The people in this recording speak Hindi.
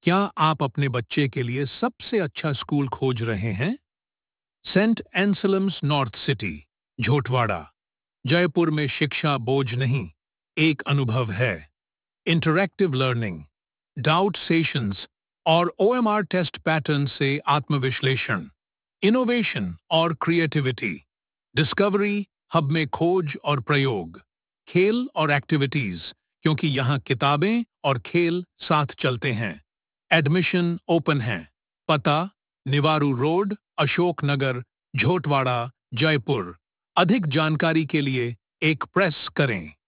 क्या आप अपने बच्चे के लिए सबसे अच्छा स्कूल खोज रहे हैं? Saint Anselm's North City, Jhotwara, Jaipur में शिक्षा बोझ नहीं, एक अनुभव है। इंटरैक्टिव लर्निंग, डाउट सेशंस और ओएमआर टेस्ट पैटर्न से आत्मविश्लेषण, इनोवेशन और क्रिएटिविटी, डिस्कवरी हब में खोज और प्रयोग, खेल और एक्टिविटीज, क्योंकि यहाँ किताबें और खेल साथ चलते हैं। एडमिशन ओपन है। पता: निवारू रोड, अशोक नगर, झोटवाड़ा, जयपुर। अधिक जानकारी के लिए एक प्रेस करें।